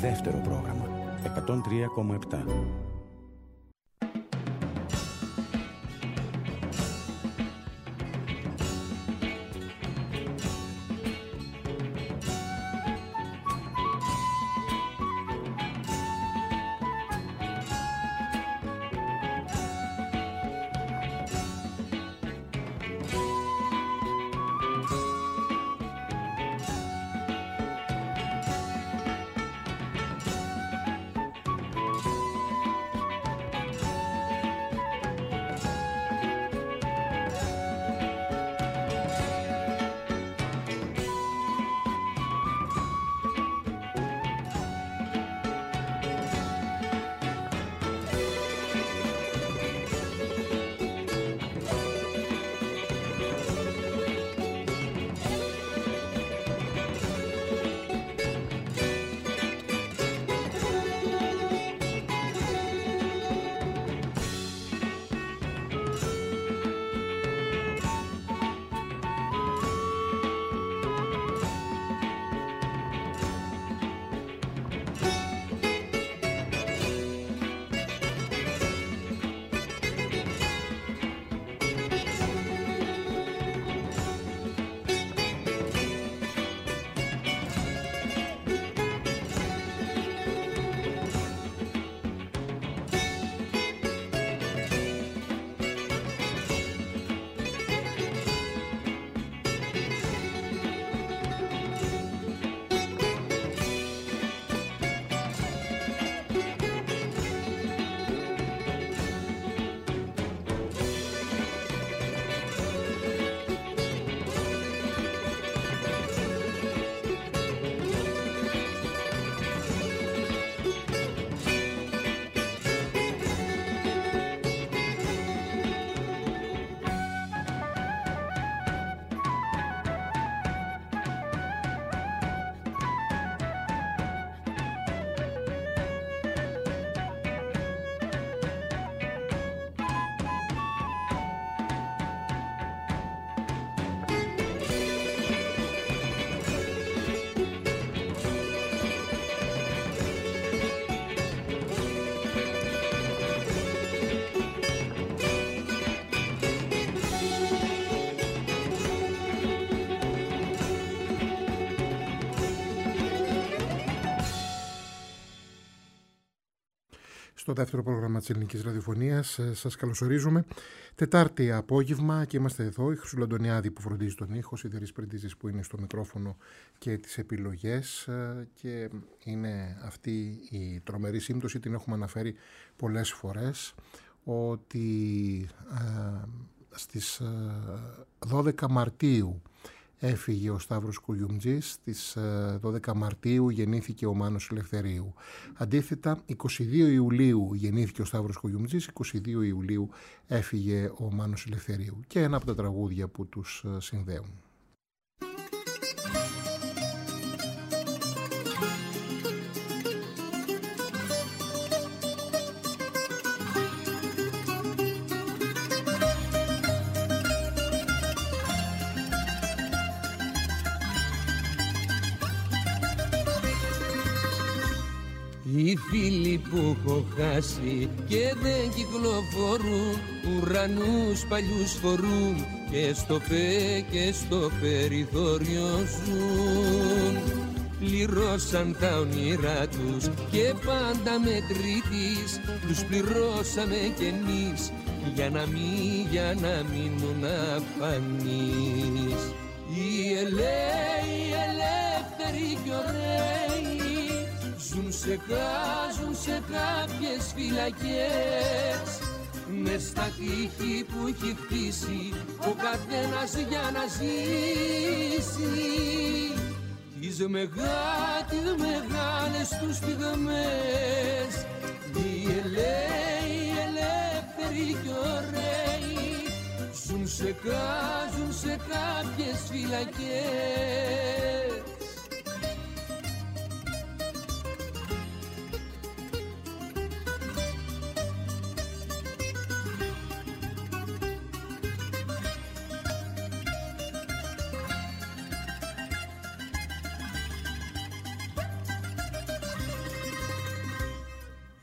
δεύτερο πρόγραμμα 103,7. Στο δεύτερο πρόγραμμα της Ελληνικής Ραδιοφωνίας σας καλωσορίζουμε. Τετάρτη απόγευμα και είμαστε εδώ. Η Χρυσούλα Αντωνιάδη που φροντίζει τον ήχο, η Θερής Πρεντίζης που είναι στο μικρόφωνο και τις επιλογές, και είναι αυτή η τρομερή σύμπτωση, την έχουμε αναφέρει πολλές φορές, ότι στις 12 Μαρτίου έφυγε ο Σταύρος Κουγιουμτζής, στις 12 Μαρτίου γεννήθηκε ο Μάνος Ελευθερίου. Αντίθετα, 22 Ιουλίου γεννήθηκε ο Σταύρος Κουγιουμτζής, 22 Ιουλίου έφυγε ο Μάνος Ελευθερίου. Και ένα από τα τραγούδια που τους συνδέουν. Οι φίλοι που έχω χάσει και δεν κυκλοφορούν, ουρανούς παλιούς φορούν και στο και στο περιθώριο ζουν. Πληρώσαν τα όνειρά τους και πάντα μετρήτης, τους πληρώσαμε κι εμείς για να μείνουν αφανείς. Οι ελεύθεροι κι ωραίοι ζουν σε κάποιες φυλακές, μες στα τείχη που έχει χτίσει ο καθένας για να ζήσει. Τις μεγάλες τους στιγμές, οι ελεύθεροι κι ωραίοι ζουν σε κάποιες φυλακές.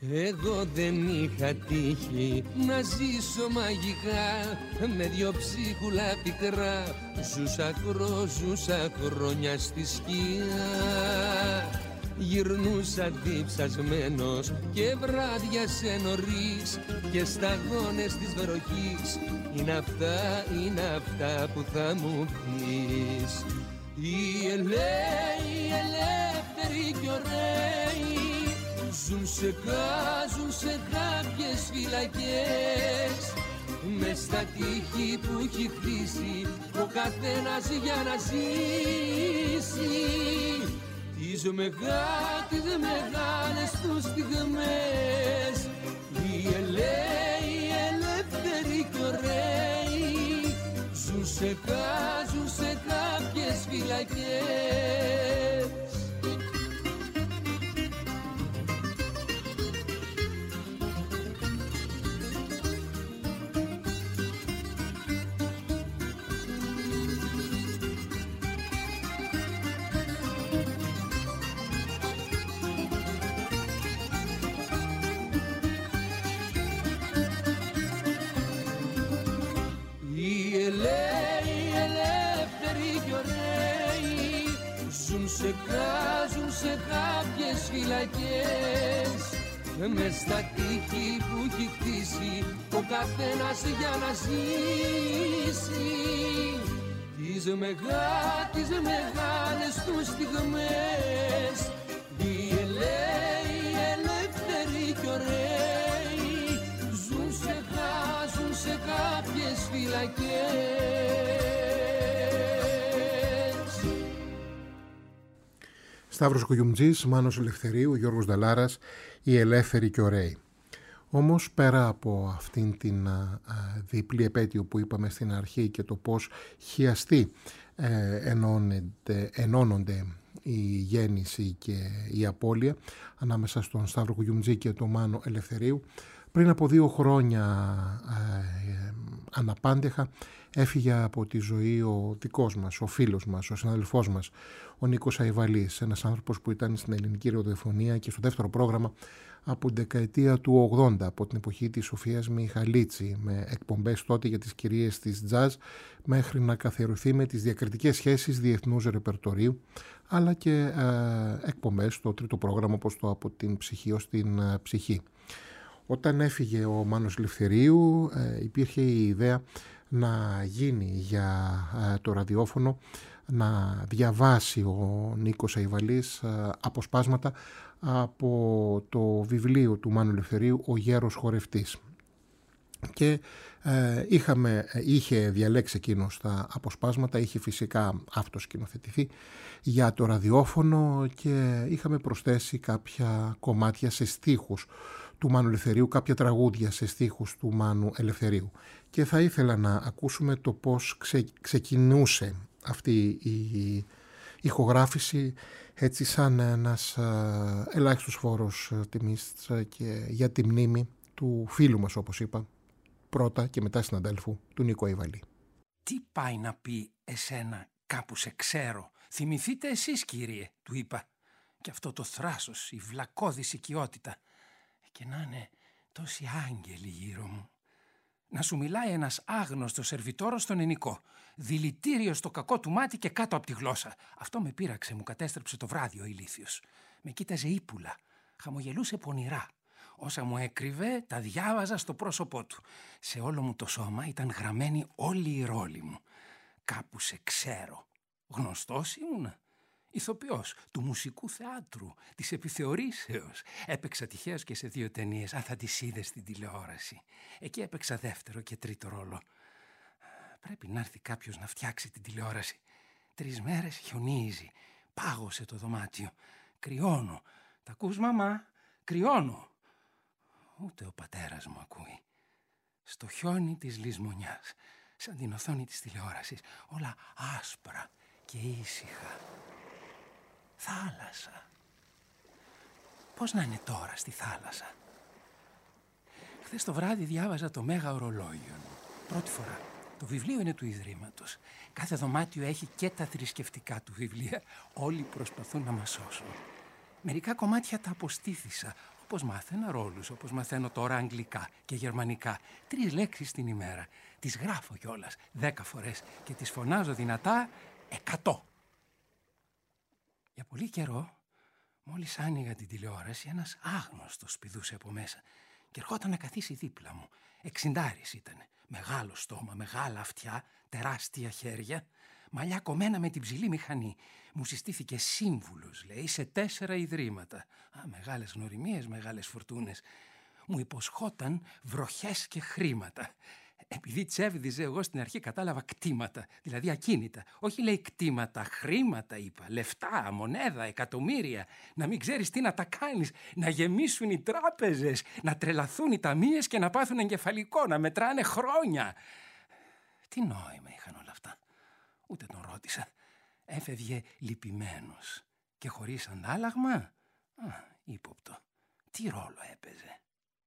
Εγώ δεν είχα τύχει να ζήσω μαγικά με δυο ψίχουλα πικρά. Ζούσα χρόνια στη σκιά. Γυρνούσα διψασμένος και βράδιασε νωρίς και σταγόνες της βροχής. Είναι αυτά που θα μου πεις. Οι ελεύθεροι κι ωραίοι ζουν σε κάποιες φυλακές, μες στα τείχη που έχει χτίσει ο καθένας για να ζήσει τις μεγάλες τους στιγμές. Οι ελεύθεροι κι ωραίοι ζουν σε κάποιες φυλακές. Ζουν σε κάποιες φυλακές, μες στα τείχη που έχει χτίσει ο καθένας για να ζήσει τις μεγάλες τους στιγμές. Οι ελεύθεροι κι ωραίοι ζουν σε κάποιες φυλακές. Σταύρος Κουγιουμτζής, Μάνος Ελευθερίου, Γιώργος Νταλάρας, οι ελεύθεροι και ωραίοι. Όμως πέρα από αυτήν την διπλή επέτειο που είπαμε στην αρχή και το πώς χιαστεί ενώνονται η γέννηση και η απώλεια ανάμεσα στον Σταύρο Κουγιουμτζή και τον Μάνο Ελευθερίου, πριν από 2 χρόνια αναπάντεχα έφυγε από τη ζωή ο δικός μας, ο φίλος μας, ο συναδελφός μας, ο Νίκος Αϊβαλής, ένας άνθρωπος που ήταν στην ελληνική ραδιοφωνία και στο δεύτερο πρόγραμμα από την δεκαετία του 80, από την εποχή της Σοφίας Μιχαλίτση, με εκπομπές τότε για τις κυρίες της τζαζ, μέχρι να καθιερωθεί με τις διακριτικές σχέσεις διεθνούς ρεπερτορίου, αλλά και εκπομπές στο τρίτο πρόγραμμα, όπως το από την ψυχή ως την ψυχή. Όταν έφυγε ο Μάνος Ελευθερίου, υπήρχε η ιδέα να γίνει για το ραδιόφωνο, να διαβάσει ο Νίκος Αϊβαλής αποσπάσματα από το βιβλίο του Μάνου Ελευθερίου «Ο Γέρος Χορευτής». Και είχε διαλέξει εκείνος τα αποσπάσματα, είχε φυσικά αυτοσκηνοθετηθεί για το ραδιόφωνο και είχαμε προσθέσει κάποια κομμάτια σε στίχους του Μάνου Ελευθερίου, κάποια τραγούδια σε στίχους του Μάνου Ελευθερίου. Και θα ήθελα να ακούσουμε το πώς ξεκινούσε αυτή η ηχογράφηση, έτσι σαν ένας ελάχιστος φόρος τιμής και για τη μνήμη του φίλου μας, όπως είπα, πρώτα και μετά συναδέλφου του Νίκο Αϊβαλή. «Τι πάει να πει εσένα, κάπου σε ξέρω, θυμηθείτε εσείς κύριε», του είπα. «Και αυτό το θράσος, η βλακώδης οικειότητα. Και να είναι τόσοι άγγελοι γύρω μου. Να σου μιλάει ένας άγνωστος σερβιτόρος στον ενικό. Δηλητήριο στο κακό του μάτι και κάτω από τη γλώσσα. Αυτό με πείραξε, μου κατέστρεψε το βράδυ ο ηλίθιος. Με κοίταζε ύπουλα, χαμογελούσε πονηρά. Όσα μου έκρυβε τα διάβαζα στο πρόσωπό του. Σε όλο μου το σώμα ήταν γραμμένη όλη η ρόλη μου. Κάπου σε ξέρω. Γνωστός ήμουνα. Ηθοποιός του μουσικού θεάτρου, της επιθεωρήσεως. Έπαιξα τυχαίως και σε 2 ταινίες, αν θα τις είδες στην τηλεόραση. Εκεί έπαιξα δεύτερο και τρίτο ρόλο. Πρέπει να έρθει κάποιος να φτιάξει την τηλεόραση. 3 μέρες χιονίζει. Πάγωσε το δωμάτιο. Κρυώνω. «Τα ακούς, μαμά? Κρυώνω». Ούτε ο πατέρας μου ακούει. Στο χιόνι της λησμονιάς, σαν την οθόνη της τηλεόρασης, όλα άσπρα και ήσυχα. Θάλασσα. Πώς να είναι τώρα στη θάλασσα? Χθες το βράδυ διάβαζα το Μέγα Ορολόγιο. Πρώτη φορά. Το βιβλίο είναι του Ιδρύματος. Κάθε δωμάτιο έχει και τα θρησκευτικά του βιβλία. Όλοι προσπαθούν να μας σώσουν. Μερικά κομμάτια τα αποστήθησα, Όπως μάθαινα ρόλους, όπως μαθαίνω τώρα αγγλικά και γερμανικά. 3 λέξεις την ημέρα. Τις γράφω κιόλας 10 φορές και τις φωνάζω δυνατά 100. Για πολύ καιρό, μόλις άνοιγα την τηλεόραση, ένας άγνωστος πηδούσε από μέσα και ερχόταν να καθίσει δίπλα μου. 60 ήτανε. Μεγάλο στόμα, μεγάλα αυτιά, τεράστια χέρια, μαλλιά κομμένα με την ψηλή μηχανή. Μου συστήθηκε σύμβουλος, λέει, σε 4 ιδρύματα. Μεγάλες γνωριμίες, μεγάλες φορτούνες. Μου υποσχόταν βροχές και χρήματα. Επειδή τσέβδιζε, εγώ στην αρχή κατάλαβα κτήματα, δηλαδή ακίνητα. Όχι, λέει, κτήματα, χρήματα είπα, λεφτά, μονέδα, εκατομμύρια. Να μην ξέρεις τι να τα κάνεις, να γεμίσουν οι τράπεζες, να τρελαθούν οι ταμείες και να πάθουν εγκεφαλικό, να μετράνε χρόνια. Τι νόημα είχαν όλα αυτά. Ούτε τον ρώτησα. Έφευγε λυπημένος και χωρίς αντάλλαγμα. Ύποπτο. Τι ρόλο έπαιζε.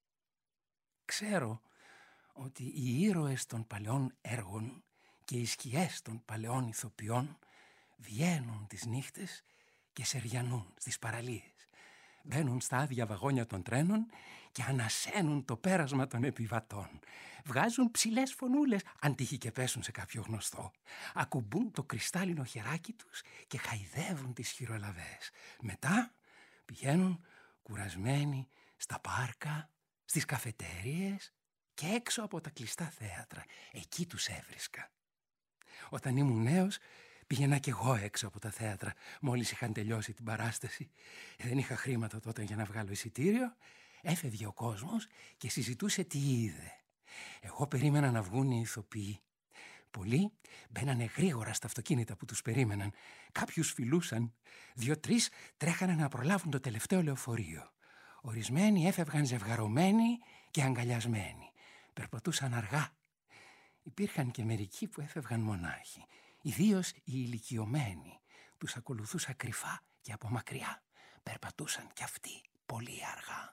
Ξέρω ότι οι ήρωες των παλαιών έργων και οι σκιές των παλαιών ηθοποιών βγαίνουν τις νύχτες και σεριανούν στις παραλίες. Μπαίνουν στα άδεια βαγόνια των τρένων και ανασαίνουν το πέρασμα των επιβατών. Βγάζουν ψηλές φωνούλες, αν τύχει και πέσουν σε κάποιο γνωστό. Ακουμπούν το κρυστάλλινο χεράκι τους και χαϊδεύουν τις χειρολαβές. Μετά πηγαίνουν κουρασμένοι στα πάρκα, στις καφετέριες και έξω από τα κλειστά θέατρα. Εκεί τους έβρισκα. Όταν ήμουν νέος, πήγαινα κι εγώ έξω από τα θέατρα, μόλις είχαν τελειώσει την παράσταση. Δεν είχα χρήματα τότε για να βγάλω εισιτήριο. Έφευγε ο κόσμος και συζητούσε τι είδε. Εγώ περίμενα να βγουν οι ηθοποιοί. Πολλοί μπαίνανε γρήγορα στα αυτοκίνητα που τους περίμεναν. Κάποιους φιλούσαν. 2-3 τρέχανε να προλάβουν το τελευταίο λεωφορείο. Ορισμένοι έφευγαν ζευγαρωμένοι και αγκαλιασμένοι. Περπατούσαν αργά. Υπήρχαν και μερικοί που έφευγαν μονάχοι. Ιδίως οι ηλικιωμένοι. Τους ακολουθούσα κρυφά και από μακριά. Περπατούσαν κι αυτοί πολύ αργά.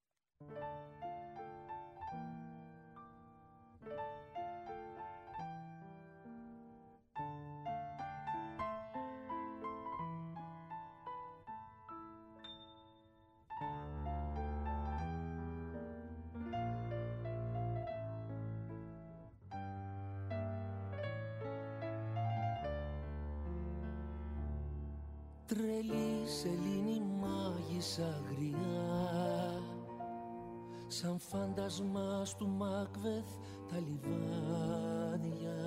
Τρελή σελήνη μάγισσα γριά, σαν φάντασμα του Μάκβεθ τα λιβάδια,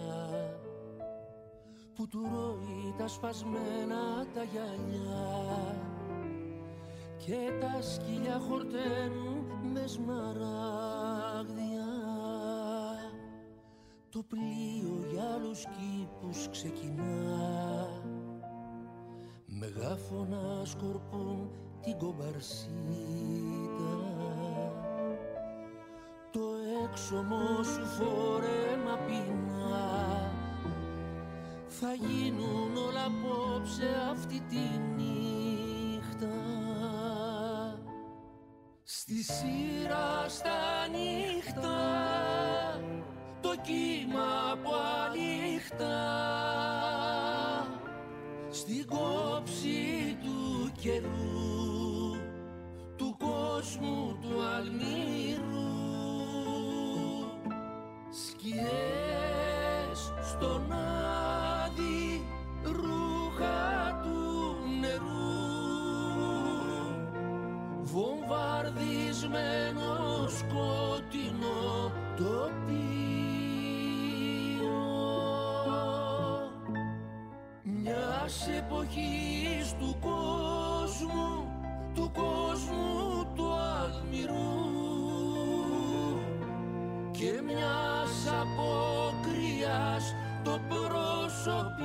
που του ρώει τα σπασμένα τα γυαλιά και τα σκυλιά χορταίνουν με σμαράγδια. Το πλοίο για άλλους κήπους ξεκινά, μεγάφωνα σκορπούν την κομπαρσίτα. Το έξωμο σου φόρεμα πεινά, θα γίνουν όλα απόψε αυτή τη νύχτα. Στη σειρά στα νύχτα, το κύμα που αλήχτα, στην κόψη του καιρού, του κόσμου του αλμύρου. Σκιές στον άδει, ρούχα του νερού, βομβαρδισμένο σκότεινο τοπίο. Μιας εποχής του κόσμου του αλμυρού και μιας αποκρυάς το προσωπείο.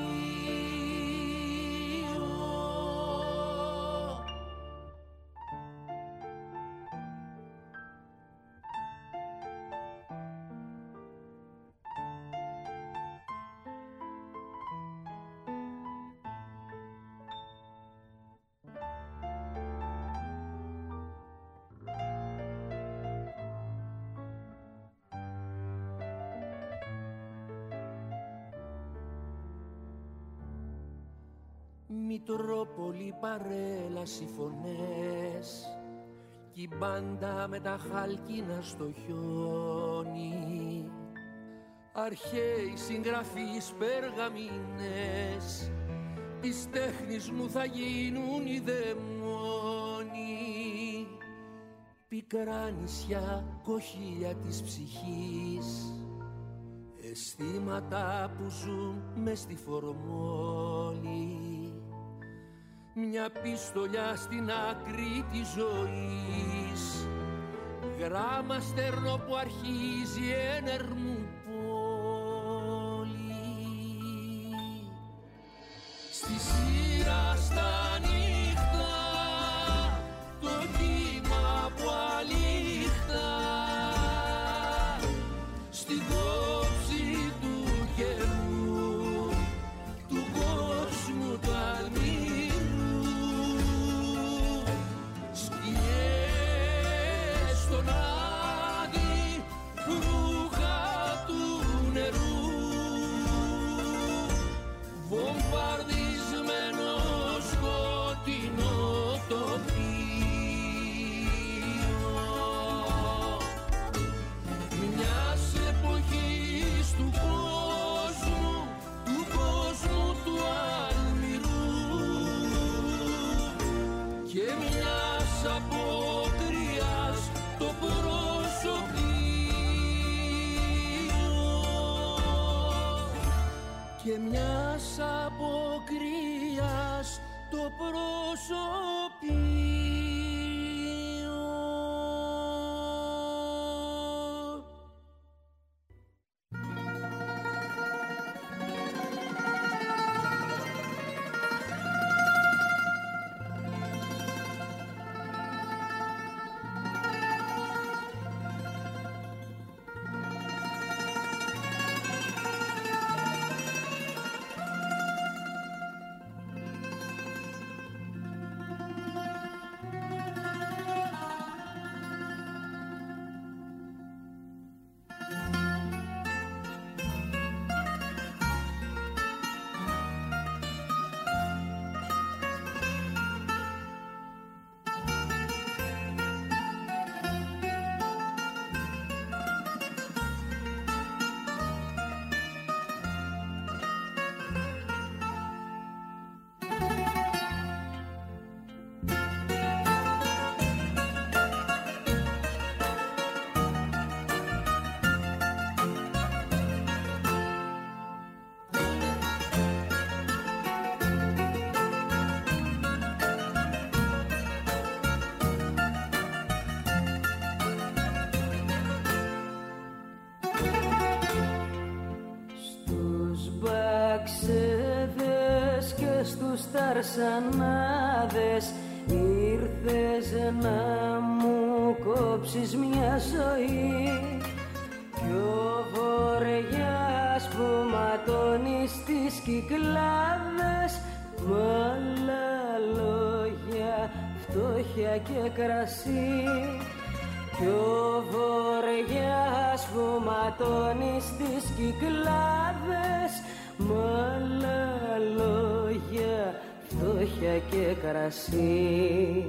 Μητρόπολη, παρέλαση, φωνές, κι η μπάντα με τα χάλκινα στο χιόνι. Αρχαίοι συγγραφείς περγαμίνες της τέχνης μου θα γίνουν οι δαιμόνοι. Πικρά νησιά, κοχύλια της ψυχής, αισθήματα που ζουν μες στη φορμόλη. Μια πιστολιά στην άκρη της ζωής, γράμμα στερνό που αρχίζει ένερμου πόλη. Στη σειρά στα νύχτα, το κύμα που αλήχτα, στην κόψη του καιρού, του κόσμου του αλμύρου, σκιές στον άδει, ρούχα του νερού, βομβαρδισμένο σκοτεινό τοπίο μιας εποχής του κόσμου του αλμυρού και μιας αποκριάς το προσωπείο και μιας αποκριάς το προσωπείο. Ξέδες και στους ταρσανάδες ήρθες να μου κόψεις μια ζωή κι ο βοριάς που ματώνει στις κυκλάδες μ' άλλα λόγια φτώχεια και κρασί κι ο βοριάς που ματώνει στις κυκλάδες μ' άλλα λόγια φτώχεια και κρασί.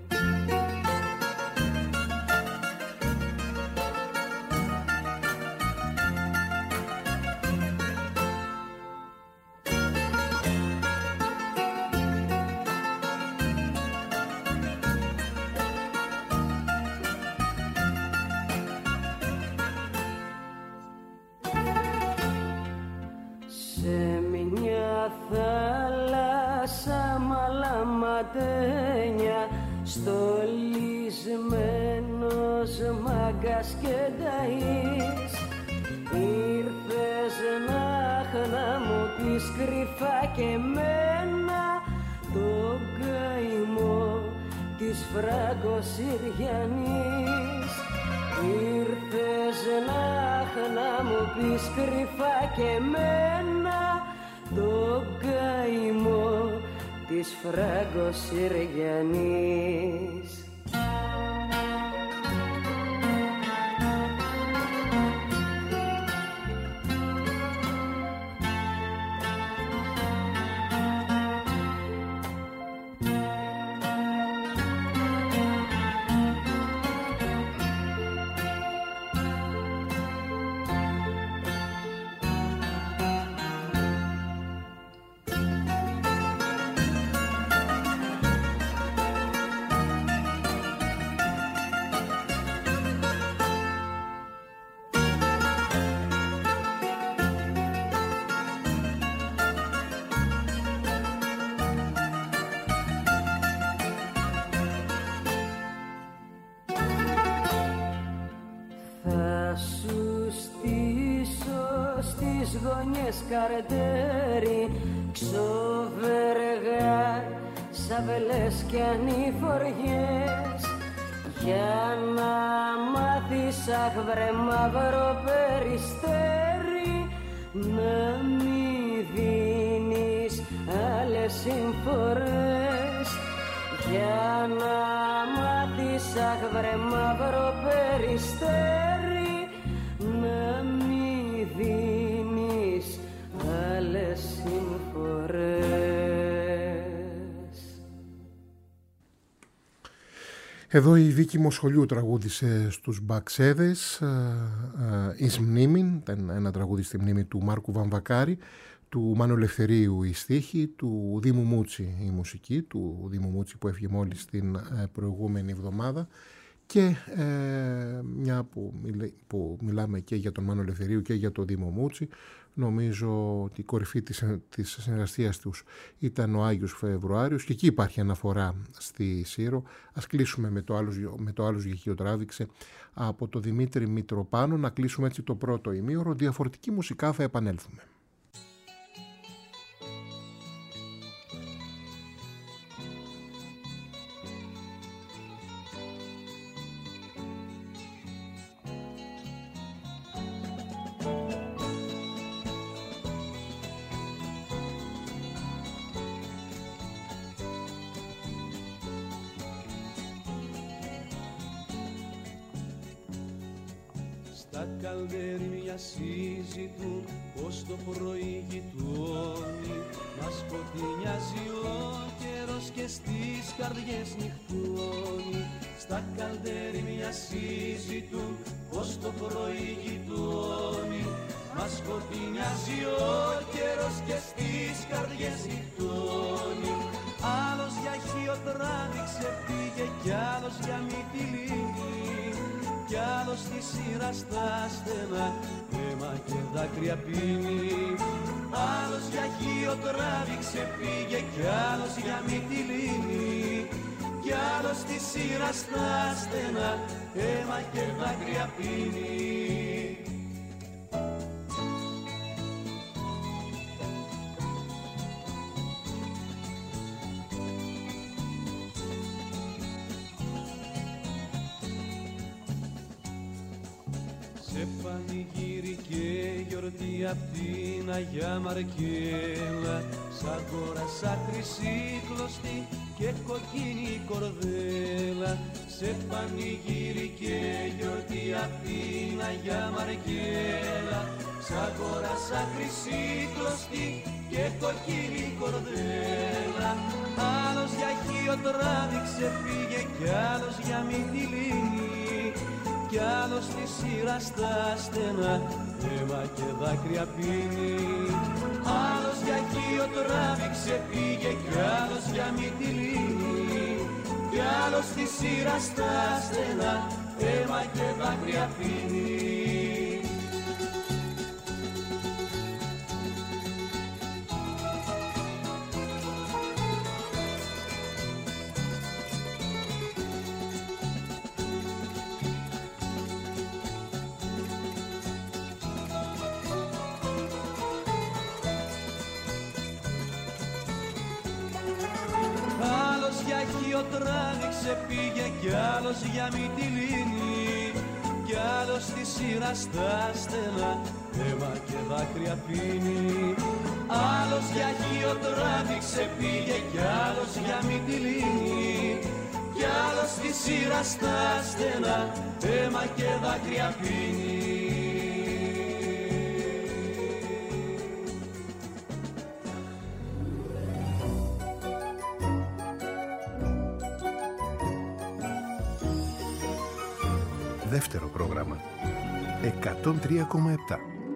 Στολισμένος μάγκας και ταΐς ήρθες να μου πεις κρυφά και μένα τον καημό της Φραγκοσυριανής. Ήρθες να μου πεις κρυφά και μένα τον καημό της Φραγκοσυριανής. καρτέρι, ξοβεργά, σαβελές και ανηφοριές. Για να μάθεις, αχ βρε μαύρο περιστέρι, να μη δίνεις άλλες συμφορές. Για να μάθεις, αχ βρε μαύρο περιστέρι, να μη δίνεις άλλες συμφορές. Εδώ η Βίκη Μοσχολιού τραγούδισε στους Μπαξέδες «Εις μνήμην», ένα τραγούδι στη μνήμη του Μάρκου Βαμβακάρη, του Μάνου Ελευθερίου η στίχη, του Δήμου Μούτσι η μουσική, του Δήμου Μούτσι που έφυγε μόλις την προηγούμενη εβδομάδα. Και μια που μιλάμε και για τον Μάνο Ελευθερίου και για τον Δήμο Μούτσι, νομίζω ότι η κορυφή της συνεργασίας τους ήταν ο Άγιος Φεβρουάριος και εκεί υπάρχει αναφορά στη Σύρο. Ας κλείσουμε με το άλλος γεχείο τράβηξε από το Δημήτρη Μητροπάνο, να κλείσουμε έτσι το πρώτο ημίωρο. Διαφορετική μουσικά, θα επανέλθουμε. Τα καλδέρια συζητούν πως το πρωί γειτόνι, μας σκοτεινιάζει ο καιρός και στις καρδιές νυχτώνει. Στα καλδέρια συζητούν πως το πρωί γειτόνι, μας σκοτεινιάζει ο καιρός και στις καρδιές νυχτώνει. Άλλος για χείο τράβηξε πήγε κι άλλος για Μυτιλήνη, κι άλλος στη σειρά στα στενά αίμα και δάκρυα πίνει. Άλλος για χείο τράβηξε πήγε κι άλλος για Μυτιλήνη, κι άλλος στη σειρά στα στενά αίμα και δάκρυα πίνει. Σε πανηγύρι και γιορτή απ' την Αγιά Μαρκέλα, σαν αγόρασα χρυσή κλωστή και κοκκίνη κορδέλα. Σε πανηγύρι και γιορτή απ' την Αγιά Μαρκέλα, σαν αγόρασα χρυσή κλωστή και κοκκίνη κορδέλα. Άλλος για χείο τράβηξε πήγε κι άλλος για Μυτιλήνη, κι άλλος στη σειρά στα στενά αίμα και δάκρυα πίνει. Άλλος για χείο τράβηξε πήγε κι άλλος για Μυτιλήνη, κι άλλος στη σειρά στα στενά αίμα και δάκρυα πίνει. Τράβηξε πήγε κι άλλος για Μυτιλήνη, κι άλλος στη σειρά στα στενά αίμα και δάκρυα πίνει. Άλλος για χείο τράβηξε πήγε κι άλλος για Μυτιλήνη, κι άλλος στη σειρά στα στενά αίμα και δάκρυα πίνει. Δεύτερο πρόγραμμα 103,7.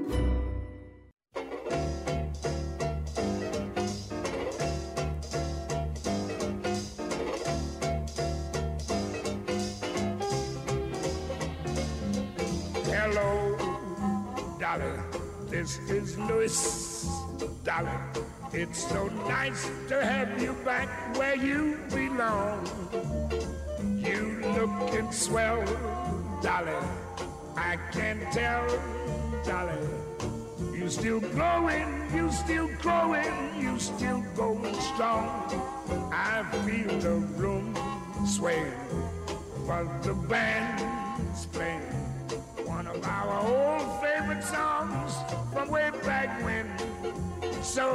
Hello, darling, this is Louis, darling. It's so nice to have you back where you belong. You lookin' swell, darling, I can tell, darling, You still glowing, you still growing, you still going strong. I feel the room swaying, but the band's playing one of our old favorite songs from way back when. So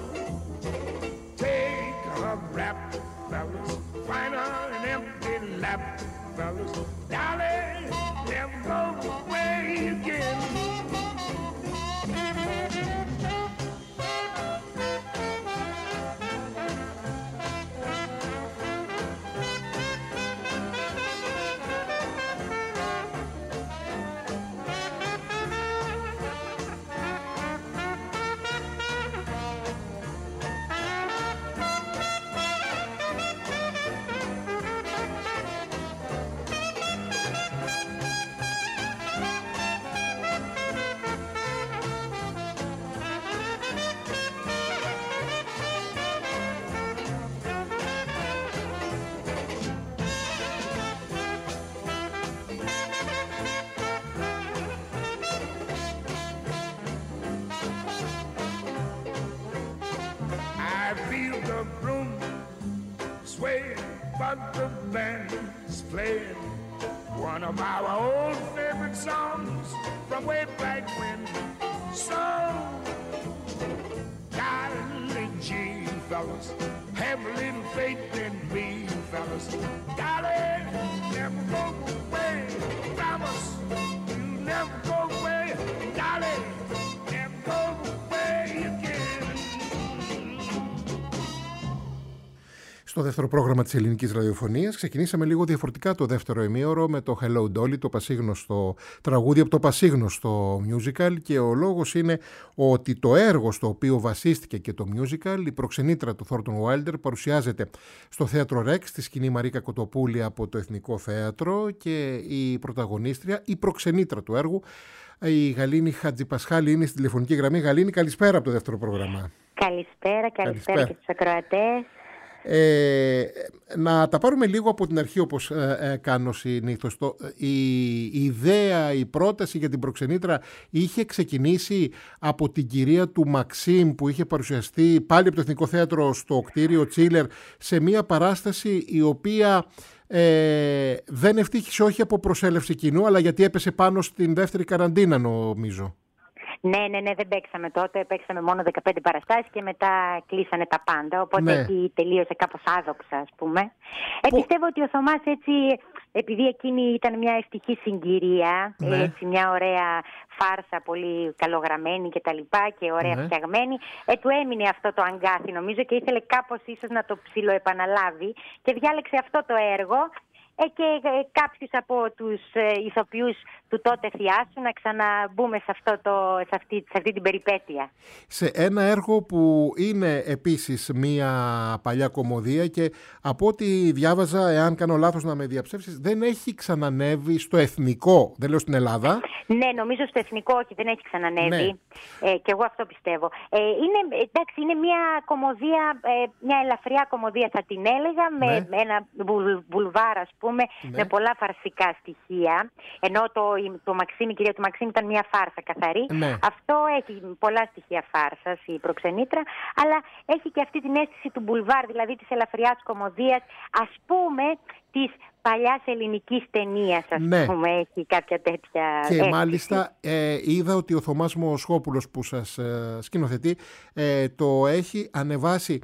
take a rap, fellas, find her an empty lap, fellas, darling, never go away again. But the band's playing one of our old favorite songs from way back when. So, darling G, fellas, have a little faith in me, fellas. Darling, never go away, promise you never go away. Darling, never go away again. Στο δεύτερο πρόγραμμα της ελληνικής ραδιοφωνίας ξεκινήσαμε λίγο διαφορετικά το δεύτερο ημίωρο με το Hello Dolly, το πασίγνωστο τραγούδι από το πασίγνωστο musical, και ο λόγος είναι ότι το έργο στο οποίο βασίστηκε και το musical, η προξενήτρα του Thornton Wilder, παρουσιάζεται στο Θέατρο Ρεξ, στη σκηνή Μαρίκα Κοτοπούλη από το Εθνικό Θέατρο, και η πρωταγωνίστρια, η προξενήτρα του έργου, η Γαλήνη Χατζηπασχάλη, είναι στη τηλεφωνική γραμμή. Γαλήνη, καλησπέρα από το δεύτερο πρόγραμμα. Καλησπέρα και στους ακροατές. Να τα πάρουμε λίγο από την αρχή, όπως κάνω συνήθως. Η ιδέα, η πρόταση για την προξενήτρα είχε ξεκινήσει από την κυρία του Μαξίμ, που είχε παρουσιαστεί πάλι από το Εθνικό Θέατρο στο κτίριο Τσίλερ, σε μια παράσταση η οποία δεν ευτύχησε όχι από προσέλευση κοινού, αλλά γιατί έπεσε πάνω στην δεύτερη καραντίνα, νομίζω. Ναι, δεν παίξαμε τότε, παίξαμε μόνο 15 παραστάσεις και μετά κλείσανε τα πάντα, οπότε εκεί τελείωσε κάπως άδοξα, ας πούμε. Πιστεύω ότι ο Θωμάς έτσι, επειδή εκείνη ήταν μια ευτυχή συγκυρία, έτσι, μια ωραία φάρσα, πολύ καλογραμμένη και τα λοιπά και ωραία φτιαγμένη, του έμεινε αυτό το αγκάθι νομίζω και ήθελε κάπως ίσως να το ψιλοεπαναλάβει και διάλεξε αυτό το έργο. Και κάποιους από τους ηθοποιούς του τότε θειάσου να ξαναμπούμε σε αυτή την περιπέτεια. Σε ένα έργο που είναι επίσης μία παλιά κομμωδία και από ό,τι διάβαζα, εάν κάνω λάθος να με διαψεύσεις, δεν έχει ξανανέβει στο Εθνικό, δεν λέω στην Ελλάδα. Ναι, νομίζω στο Εθνικό όχι, δεν έχει ξανανέβει. Και εγώ αυτό πιστεύω. Είναι μια κομμωδία, μια ελαφριά κομμωδία θα την έλεγα, με ένα μπουλβάρ, ας πούμε, με πολλά φαρσικά στοιχεία, ενώ η κυρία του Μαξίμ ήταν μια φάρσα καθαρή. Αυτό έχει πολλά στοιχεία φάρσας, η προξενήτρα, αλλά έχει και αυτή την αίσθηση του μπουλβάρ, δηλαδή της ελαφριάς κομμωδίας, ας πούμε, της παλιάς ελληνικής ταινίας, ας πούμε, έχει κάποια τέτοια και αίσθηση. Μάλιστα είδα ότι ο Θωμάς Μοσχόπουλος που σας σκηνοθετεί το έχει ανεβάσει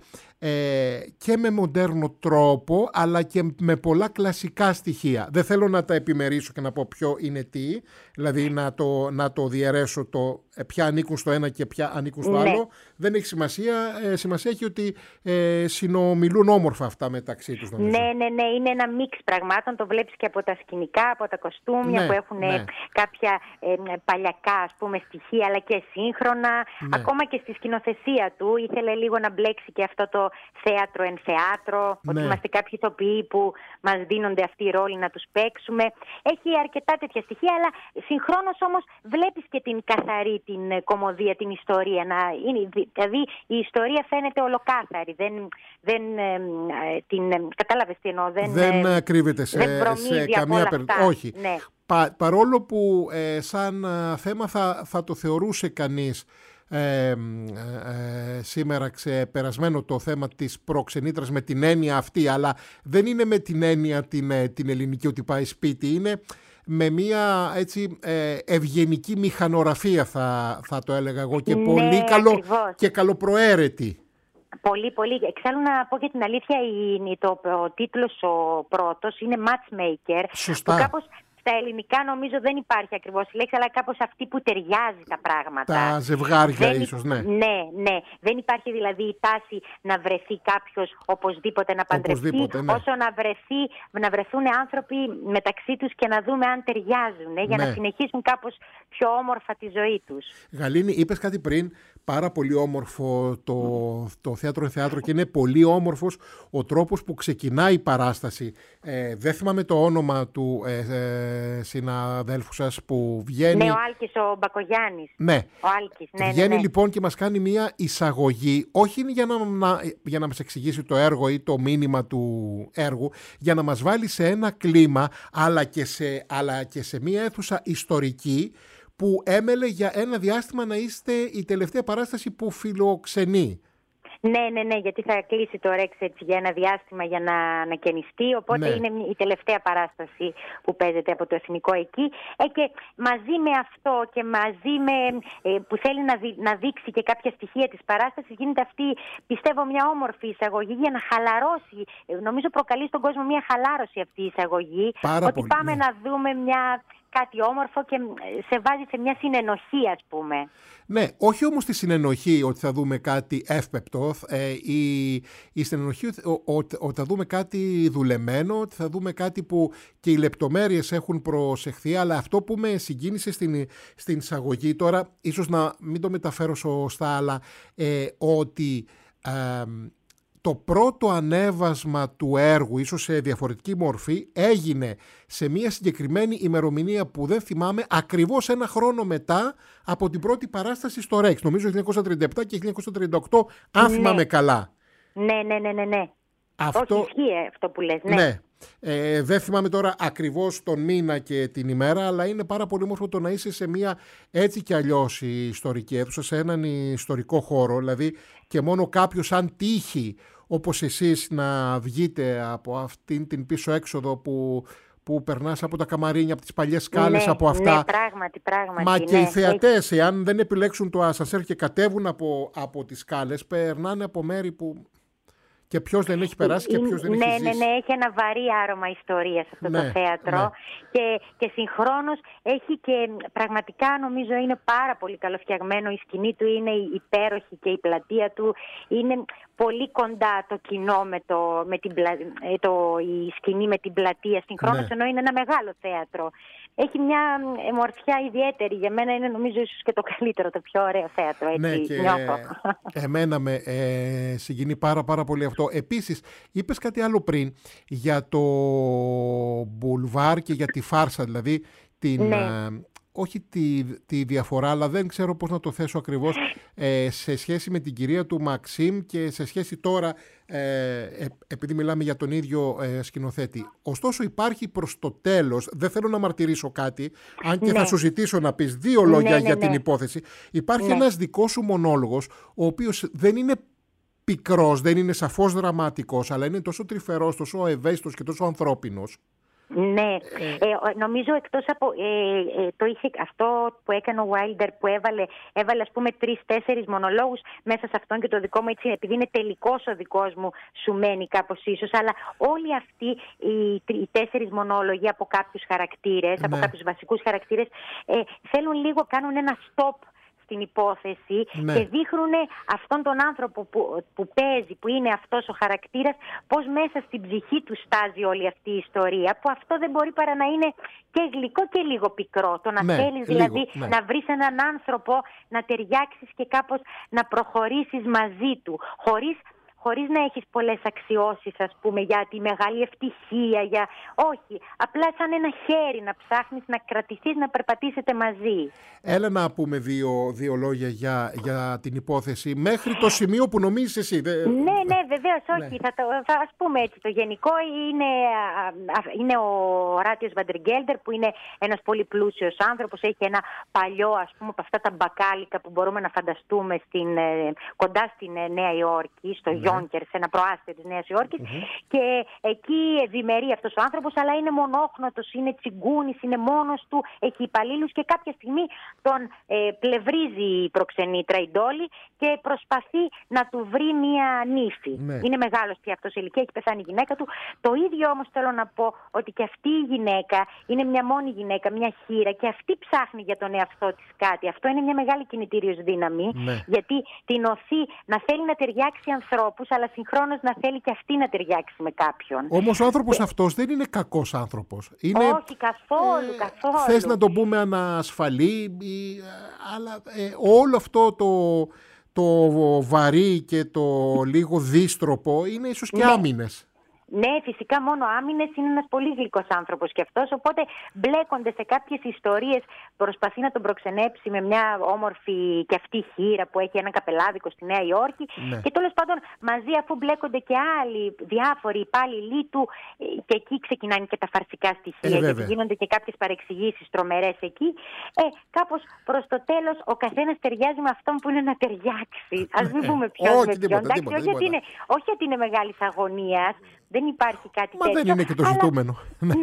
και με μοντέρνο τρόπο, αλλά και με πολλά κλασικά στοιχεία. Δεν θέλω να τα επιμερίσω και να πω ποιο είναι τι, δηλαδή να το διαιρέσω ποια ανήκουν στο ένα και ποια ανήκουν στο άλλο. Δεν έχει σημασία. Σημασία έχει ότι συνομιλούν όμορφα αυτά μεταξύ τους, νομίζω. Ναι, είναι ένα μίξ πραγμάτων. Το βλέπεις και από τα σκηνικά, από τα κοστούμια που έχουν κάποια παλιακά, ας πούμε, στοιχεία, αλλά και σύγχρονα. Ακόμα και στη σκηνοθεσία του ήθελε λίγο να μπλέξει και αυτό το θέατρο εν θεάτρο, ότι είμαστε κάποιοι ηθοποιοί που μας δίνονται αυτοί οι ρόλοι να τους παίξουμε. Έχει αρκετά τέτοια στοιχεία, αλλά συγχρόνως όμως βλέπεις και την καθαρή την κομμωδία, την ιστορία. Δηλαδή η ιστορία φαίνεται ολοκάθαρη. Κατάλαβες τι εννοώ. Δεν κρύβεται σε καμία περίπτωση. Όχι. Ναι. Παρόλο που σαν θέμα θα το θεωρούσε κανείς σήμερα ξεπερασμένο το θέμα της προξενήτρας με την έννοια αυτή, αλλά δεν είναι με την έννοια την ελληνική ότι πάει σπίτι, είναι με μια έτσι ευγενική μηχανογραφία θα το έλεγα εγώ και πολύ καλό ακριβώς. Και καλοπροαίρετη. Πολύ, πολύ. Εξάλλου να πω και την αλήθεια, ο τίτλος ο πρώτος είναι Matchmaker. Σωστά. Που κάπως στα ελληνικά νομίζω δεν υπάρχει ακριβώς η λέξη, αλλά κάπως αυτή που ταιριάζει τα πράγματα. Τα ζευγάρια ίσως, ναι. Ναι. Δεν υπάρχει δηλαδή η τάση να βρεθεί κάποιος οπωσδήποτε να παντρευτεί, ναι. Όσο να βρεθούν άνθρωποι μεταξύ τους και να δούμε αν ταιριάζουν, για να συνεχίσουν κάπως πιο όμορφα τη ζωή τους. Γαλήνη, είπες κάτι πριν, πάρα πολύ όμορφο το θέατρο και είναι πολύ όμορφος ο τρόπος που ξεκινάει η παράσταση. Δεν θυμάμαι το όνομα του συναδέλφου σας που βγαίνει. Ναι, ο Άλκης, ο Μπακογιάννης. Ναι. Ο Άλκης, βγαίνει λοιπόν και μας κάνει μια εισαγωγή, όχι για να μας εξηγήσει το έργο ή το μήνυμα του έργου, για να μας βάλει σε ένα κλίμα, αλλά και σε μια αίθουσα ιστορική, που έμελε για ένα διάστημα να είστε η τελευταία παράσταση που φιλοξενεί. Ναι, γιατί θα κλείσει το Ρεξ έτσι για ένα διάστημα για να ανακαινιστεί, οπότε είναι η τελευταία παράσταση που παίζεται από το Εθνικό εκεί. Και μαζί με αυτό και μαζί με που θέλει να δείξει και κάποια στοιχεία της παράστασης, γίνεται αυτή, πιστεύω, μια όμορφη εισαγωγή για να χαλαρώσει. Νομίζω προκαλεί στον κόσμο μια χαλάρωση αυτή η εισαγωγή. Ότι πάμε να δούμε κάτι όμορφο και σε βάζει σε μια συνενοχή, ας πούμε. Ναι, όχι όμως τη συνενοχή ότι θα δούμε κάτι εύπεπτο, η συνενοχή ότι θα δούμε κάτι δουλεμένο, ότι θα δούμε κάτι που και οι λεπτομέρειες έχουν προσεχθεί, αλλά αυτό που με συγκίνησε στην εισαγωγή, τώρα ίσως να μην το μεταφέρω σωστά, αλλά ότι το πρώτο ανέβασμα του έργου, ίσως σε διαφορετική μορφή, έγινε σε μια συγκεκριμένη ημερομηνία που δεν θυμάμαι, ακριβώς ένα χρόνο μετά από την πρώτη παράσταση στο Ρεξ. Νομίζω 1937 και 1938, αν θυμάμαι καλά. Ναι. Αυτό... Όχι, ισχύει αυτό που λες, ναι. Δεν θυμάμαι τώρα ακριβώς τον μήνα και την ημέρα, αλλά είναι πάρα πολύ όμορφο το να είσαι σε μια έτσι κι αλλιώς η ιστορική αίθουσα, σε έναν ιστορικό χώρο, δηλαδή και μόνο κάποιος αν τύχει όπως εσείς να βγείτε από αυτήν την πίσω έξοδο που περνάς από τα καμαρίνια, από τις παλιές σκάλες, από αυτά. Ναι, πράγματι. Μα και οι θεατές, εάν δεν επιλέξουν το ασανσέρ και κατέβουν από τις σκάλες, περνάνε από μέρη που... Και ποιος δεν έχει περάσει και ποιος δεν έχει ζήσει. Ναι, έχει ένα βαρύ άρωμα ιστορίας αυτό το θέατρο. Ναι. Και συγχρόνως έχει και πραγματικά νομίζω είναι πάρα πολύ καλοφτιαγμένο. Η σκηνή του είναι υπέροχη και η πλατεία του είναι πολύ κοντά το κοινό η σκηνή με την πλατεία. Συγχρόνως ενώ είναι ένα μεγάλο θέατρο. Έχει μια ομορφιά ιδιαίτερη. Για μένα είναι νομίζω ίσως και το καλύτερο, το πιο ωραίο θέατρο. Έτσι, ναι, και εμένα με συγκινεί πάρα πολύ αυτό. Επίσης, είπες κάτι άλλο πριν για το μπουλβάρ και για τη φάρσα, δηλαδή όχι τη διαφορά, αλλά δεν ξέρω πώς να το θέσω ακριβώς, σε σχέση με την κυρία του Μαξίμ και σε σχέση τώρα, επειδή μιλάμε για τον ίδιο σκηνοθέτη. Ωστόσο υπάρχει προς το τέλος, δεν θέλω να μαρτυρήσω κάτι, αν και θα σου ζητήσω να πεις δύο λόγια για την υπόθεση. Υπάρχει ένας δικός σου μονόλογος, ο οποίος δεν είναι πικρός, δεν είναι σαφώς δραματικός, αλλά είναι τόσο τρυφερός, τόσο ευαίσθητος και τόσο ανθρώπινος. Ναι, νομίζω εκτός από το είχε αυτό που έκανε ο Wilder, που έβαλε ας πούμε 3-4 μονολόγους μέσα σε αυτόν και το δικό μου, έτσι, επειδή είναι τελικός ο δικός μου, σου μένει κάπως ίσως, αλλά όλοι αυτοί οι 4 μονόλογοι από κάποιους χαρακτήρες, από κάποιους βασικούς χαρακτήρες, θέλουν λίγο, κάνουν ένα stop στην υπόθεση και δείχνουν αυτόν τον άνθρωπο που παίζει, που είναι αυτός ο χαρακτήρας, πώς μέσα στην ψυχή του στάζει όλη αυτή η ιστορία, που αυτό δεν μπορεί παρά να είναι και γλυκό και λίγο πικρό. Το να θέλεις δηλαδή να βρεις έναν χωρίς να έχεις πολλές αξιώσεις, ας πούμε, για τη μεγάλη ευτυχία, όχι, απλά σαν ένα χέρι να ψάχνεις, να κρατηθείς, να περπατήσετε μαζί. Έλα να πούμε δύο λόγια για την υπόθεση μέχρι το σημείο που νομίζεις εσύ. Ναι, βεβαίως, όχι. Θα ας πούμε έτσι. Το γενικό είναι ο Οράτιος Βαντεργκέλντερ, που είναι ένας πολύ πλούσιος άνθρωπος. Έχει ένα παλιό, ας πούμε, από αυτά τα μπακάλικα που μπορούμε να φανταστούμε κοντά στην Νέα Υόρκη, στο Γιόνκερ, σε ένα προάστιο της Νέας Υόρκης. Και εκεί ευημερεί αυτός ο άνθρωπος, αλλά είναι μονόχνοτος, είναι τσιγκούνης, είναι μόνος του, έχει υπαλλήλους και κάποια στιγμή τον πλευρίζει η προξενήτρα η Ντόλι και προσπαθεί να του βρει μία νύφη. Είναι μεγάλος πια αυτός, ηλικία, έχει πεθάνει η γυναίκα του. Το ίδιο όμως θέλω να πω ότι και αυτή η γυναίκα είναι μια μόνη γυναίκα, μια χήρα, και αυτή ψάχνει για τον εαυτό της κάτι. Αυτό είναι μια μεγάλη κινητήριος δύναμη, γιατί την οθεί να θέλει να ταιριάξει ανθρώπους, αλλά συγχρόνως να θέλει και αυτή να ταιριάξει με κάποιον. Όμως ο άνθρωπος αυτός δεν είναι κακός άνθρωπος. Όχι, καθόλου. Θες να τον πούμε ανασφαλή, αλλά όλο αυτό το βαρύ και το λίγο δύστροπο είναι ίσως και άμυνες. Ναι, φυσικά μόνο άμυνες, είναι ένας πολύ γλυκός άνθρωπος και αυτός, οπότε μπλέκονται σε κάποιες ιστορίες, προσπαθεί να τον προξενέψει με μια όμορφη και αυτή χήρα που έχει ένα καπελάδικο στη Νέα Υόρκη και τέλος πάντων μαζί, αφού μπλέκονται και άλλοι διάφοροι υπάλληλοι του, και εκεί ξεκινάνε και τα φαρσικά στοιχεία, γιατί γίνονται και κάποιες παρεξηγήσεις τρομερές εκεί, κάπως προς το τέλος ο καθένας ταιριάζει με αυτόν που είναι να ταιριάξει. Ας μην πούμε ποιος με ποιον, όχι γιατί είναι μεγάλης αγωνίας. Δεν υπάρχει κάτι τέτοιο. Μα δεν είναι και το ζητούμενο.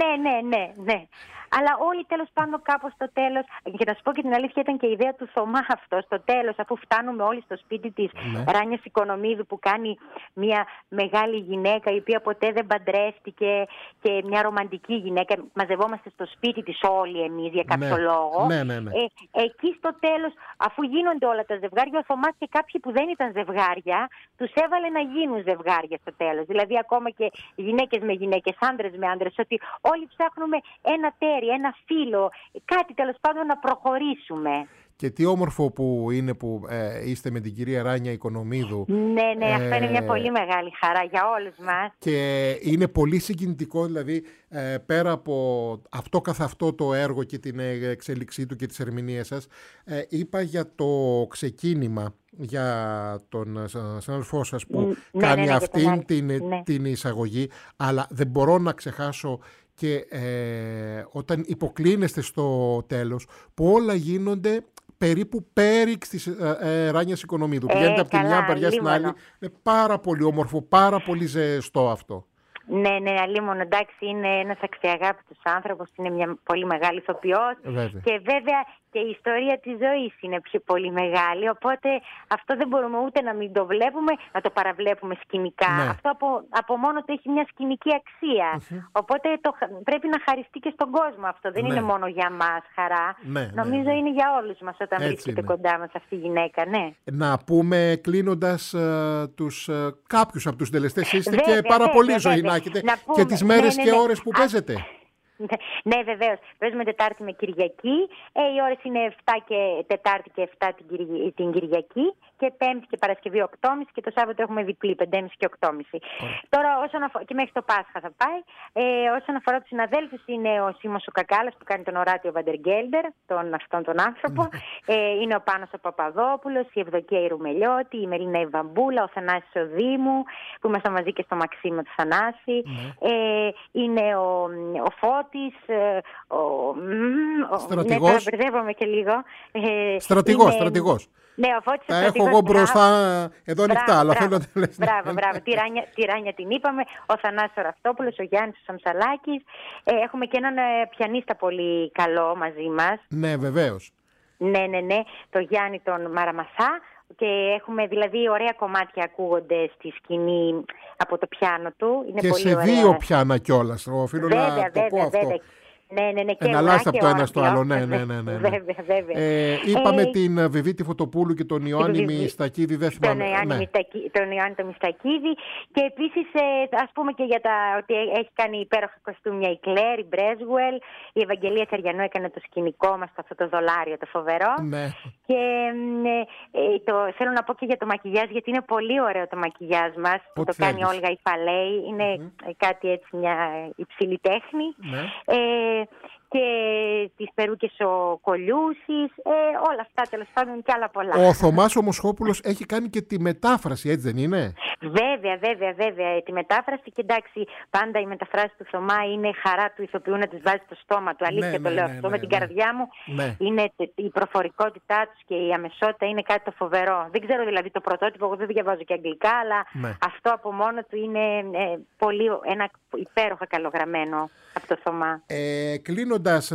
Ναι. Αλλά όλοι τέλος πάντων κάπως στο τέλος, και να σου πω και την αλήθεια, ήταν και η ιδέα του Θωμά αυτό στο τέλος, αφού φτάνουμε όλοι στο σπίτι της Ράνιας Οικονομίδου, που κάνει μια μεγάλη γυναίκα η οποία ποτέ δεν παντρεύτηκε και μια ρομαντική γυναίκα. Μαζευόμαστε στο σπίτι της όλοι εμείς για κάποιο λόγο. Εκεί στο τέλος, αφού γίνονται όλα τα ζευγάρια, ο Θωμάς και κάποιοι που δεν ήταν ζευγάρια τους έβαλε να γίνουν ζευγάρια στο τέλος. Δηλαδή ακόμα και γυναίκες με γυναίκες, άντρες με άντρες, ότι όλοι ψάχνουμε ένα τέρι, ένα φίλο, κάτι τέλος πάντων να προχωρήσουμε. Και τι όμορφο που είναι που είστε με την κυρία Ράνια Οικονομίδου. Ναι, αυτό είναι μια πολύ μεγάλη χαρά για όλους μας. Και είναι πολύ συγκινητικό, δηλαδή, πέρα από αυτό καθ' αυτό το έργο και την εξέλιξή του και τις ερμηνείες σας, είπα για το ξεκίνημα, για τον συνάδελφό σας που κάνει αυτήν την εισαγωγή, αλλά δεν μπορώ να ξεχάσω και όταν υποκλίνεστε στο τέλος, που όλα γίνονται περίπου πέριξ της Ράνιας Οικονομίδου. Πηγαίνετε από τη μια παριά στην άλλη. Είναι πάρα πολύ όμορφο, πάρα πολύ ζεστό αυτό. Ναι, αλίμονο, εντάξει, είναι ένας αξιαγάπητος άνθρωπος, είναι μια πολύ μεγάλη ηθοποιός και βέβαια και η ιστορία της ζωής είναι πιο πολύ μεγάλη, οπότε αυτό δεν μπορούμε ούτε να μην το βλέπουμε, να το παραβλέπουμε σκηνικά. Αυτό από μόνο του έχει μια σκηνική αξία, οπότε πρέπει να χαριστεί και στον κόσμο αυτό, δεν είναι μόνο για μας χαρά, νομίζω είναι για όλους μας όταν βρίσκεται κοντά μας αυτή η γυναίκα. Να πούμε κλείνοντας κάποιους από τους τελεστές, είστε και πάρα πολύ ζωή να έχετε και τις μέρες και ώρες που παίζετε. Ναι, βεβαίως. Παίζουμε Τετάρτη με Κυριακή. Οι ώρες είναι 7 και Τετάρτη και 7 την Κυριακή. Και Πέμπτη και Παρασκευή 8.30 και το Σάββατο έχουμε διπλή 5.30 και 8.30. Τώρα, και μέχρι το Πάσχα θα πάει. Όσον αφορά τους συναδέλφους, είναι ο Σίμος ο Κακάλας που κάνει τον Οράτιο Βαντεργκέλντερ, αυτόν τον άνθρωπο. Είναι ο Πάνος ο Παπαδόπουλος, η Ευδοκία η Ρουμελιώτη, η Μελίνα η Βαμπούλα, ο Θανάσης ο Δήμου, που ήμασταν μαζί και στο Μαξίμο του Θανάση. Είναι ο Φώτης, Στρατηγός. Ναι, μπερδεύομαι και λίγο. Στρατηγός. Ναι, ο Φώτης τα έχω εγώ μπροστά εδώ ανοιχτά, αλλά θέλω να το λες. Μπράβο. Τη Ράνια την είπαμε, ο Θανάσης ο Ραυτόπουλος, ο Γιάννης ο Σαμσαλάκης. Έχουμε και έναν πιανίστα πολύ καλό μαζί μας. Ναι, βεβαίως. Ναι, το Γιάννη τον Μαραμασά. Και έχουμε δηλαδή ωραία κομμάτια ακούγονται στη σκηνή από το πιάνο του. Είναι και πολύ σε ωραία. 2 πιάνα κιόλας, οφείλω να το πω αυτό. Ναι. Και εναλλάσσεται από το ένα στο άλλο. Ναι. Βέβαια. Είπαμε την Βιβίτη Φωτοπούλου και τον Ιωάννη Μιστακίδη. Δεν θυμάμαι. Τον Ιωάννη το Μιστακίδη. Και επίσης, ας πούμε και για ότι έχει κάνει υπέροχα κοστούμια η Κλέρ, η Μπρέσγουελ, η Ευαγγελία Τσαριανού έκανε το σκηνικό μας, αυτό το δολάριο, το φοβερό. Ναι. Και θέλω να πω και για το μακιγιάζ, γιατί είναι πολύ ωραίο το μακιγιάζ μας. Το κάνει η Όλγα Ιφαλέη. Είναι κάτι έτσι, μια υψηλή τέχνη. Ναι. Και τις περούκες ο Κολιούσης, όλα αυτά τέλος πάντων και άλλα πολλά. Ο Θωμάς ο Μοσχόπουλος έχει κάνει και τη μετάφραση, έτσι δεν είναι? Βέβαια. Τη μετάφραση, και εντάξει, πάντα η μεταφράση του Θωμά είναι χαρά του ηθοποιού να τις βάζει στο στόμα του. Αλήθεια το λέω αυτό με την καρδιά μου. Ναι. Είναι η προφορικότητά τους και η αμεσότητα είναι κάτι το φοβερό. Δεν ξέρω δηλαδή το πρωτότυπο, εγώ δεν διαβάζω και αγγλικά, αλλά αυτό από μόνο του είναι ένα υπέροχα καλογραμμένο από το Θωμά. Κλείνοντας,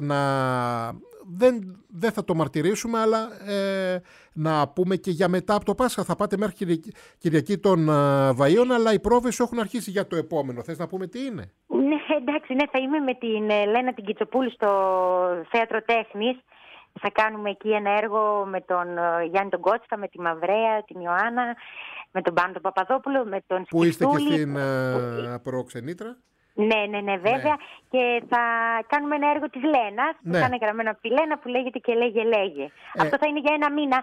δεν θα το μαρτυρήσουμε, αλλά να πούμε και για μετά από το Πάσχα. Θα πάτε μέχρι Κυριακή των Βαΐων, αλλά οι πρόβες έχουν αρχίσει για το επόμενο. Θες να πούμε τι είναι? Ναι, εντάξει, θα είμαι με την Λένα την Κιτσοπούλου στο Θέατρο Τέχνης. Θα κάνουμε εκεί ένα έργο με τον Γιάννη τον Κότστα, με τη Μαυρέα, την Ιωάννα, με τον Πάνο τον Παπαδόπουλο, με τον Σκυφτούλη. Που είστε και στην προξενήτρα. Ναι, βέβαια. Και θα κάνουμε ένα έργο της Λένας, που θα είναι γραμμένο από τη Λένα, που λέγεται και λέγε. Αυτό θα είναι για ένα μήνα,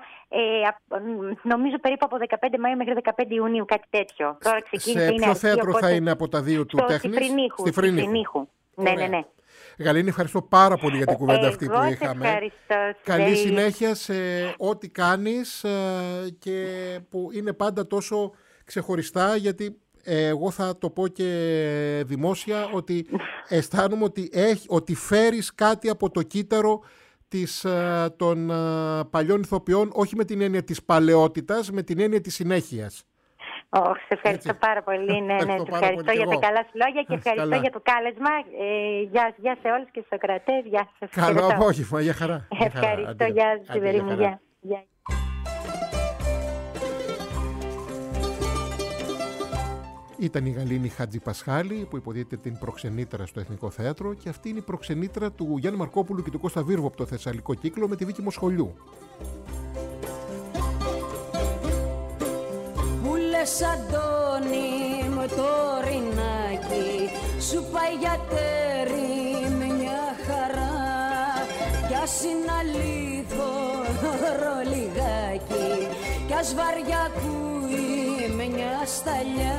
νομίζω περίπου από 15 Μαΐου μέχρι 15 Ιουνίου, κάτι τέτοιο. Τώρα ξεκίνησε. Σε ποιο θέατρο οπότε... θα είναι από τα δύο του Τέχνης? Στη Φρυνίχου. Ναι. Γαλήνη, ευχαριστώ πάρα πολύ για την κουβέντα αυτή που είχαμε. Ευχαριστώ. Καλή συνέχεια σε ό,τι κάνεις και που είναι πάντα τόσο ξεχωριστά, γιατί εγώ θα το πω και δημόσια, ότι αισθάνομαι ότι φέρεις κάτι από το κύτταρο των παλιών ηθοποιών, όχι με την έννοια της παλαιότητας, με την έννοια της συνέχειας. Σε ευχαριστώ πάρα πολύ. Ναι, ευχαριστώ για τα καλά σου λόγια και ευχαριστώ για το κάλεσμα. Γεια σε όλους και στους ακροατές. Γεια σας. Καλό απόγευμα, για χαρά. Ευχαριστώ, γεια σας, Σιβερή μου. Γεια. Ήταν η Γαλήνη Χατζηπασχάλη που υποδίεται την προξενήτρα στο Εθνικό Θέατρο, και αυτή είναι η προξενήτρα του Γιάννη Μαρκόπουλου και του Κώστα Βίρβου από το Θεσσαλικό Κύκλο με τη Βίκη Μοσχολιού. Που λες Αντώνη μου το ρινάκι, σου πάει για τέρι μια χαρά, κι ας είναι αλήθωρο λιγάκι, κι ας βαριά μια σταλιά.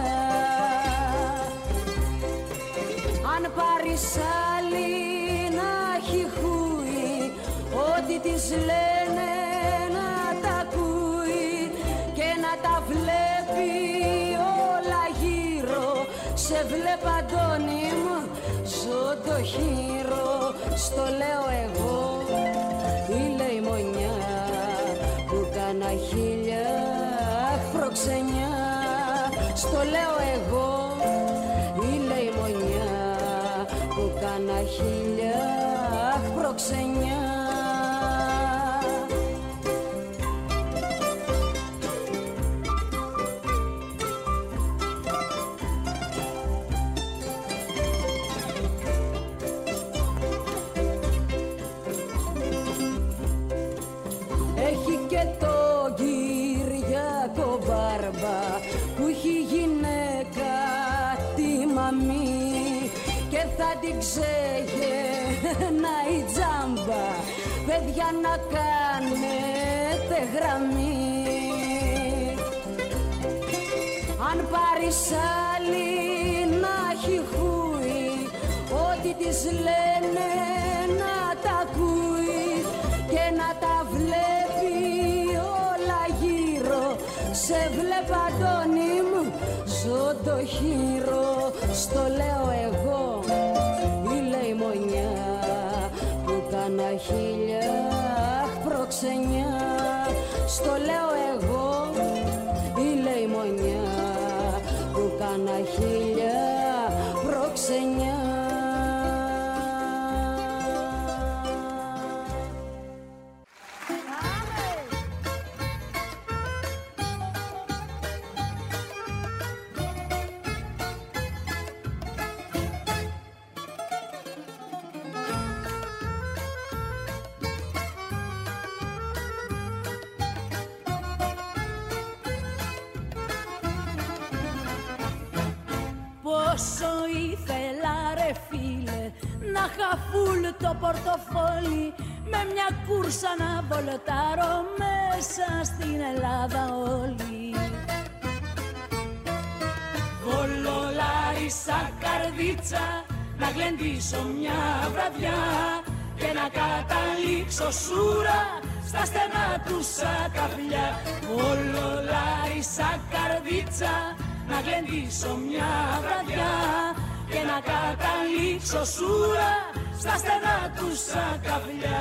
Αν πάρεις άλλη να έχει χούει, ό,τι της λένε να τα ακούει και να τα βλέπει όλα γύρω. Σε βλέπω Αντώνη μου, ζω το χείρο. Στο λέω εγώ, η λεημονιά που κάνα χίλια προξενιά. Στο λέω εγώ, η λεημονιά που κάνα χίλια προξενιά. Έχει και το Κυριακό Μπάρμπα που έχει γυναίκα τη μαμή και θα την ξεγενά η τζάμπα, παιδιά να κάνετε γραμμή. Αν πάρεις άλλη να έχει χούει, ό,τι της λένε να τα ακούει και να τα βλέπει όλα γύρω. Σε βλέπω Αντώνη μου, ζω το χείρο. Στο λέω εγώ, η λεημονιά που κάνα χίλια προξενιά. Στο λέω εγώ, η λεημονιά που κάνα χίλια προξενιά. Πόσο ήθελα ρε φίλε να χαφούλ το πορτοφόλι, με μια κούρσα να βολοτάρω μέσα στην Ελλάδα όλη. Βόλο, Λάρισα, Καρδίτσα, να γλεντήσω μια βραδιά και να καταλήξω σούρα στα στενά του σακαφλιά. Βόλο, Λάρισα, Καρδίτσα, να γλεντήσω μια βραδιά και να καταλήξω σούρα στα στενά του σακαφλιά.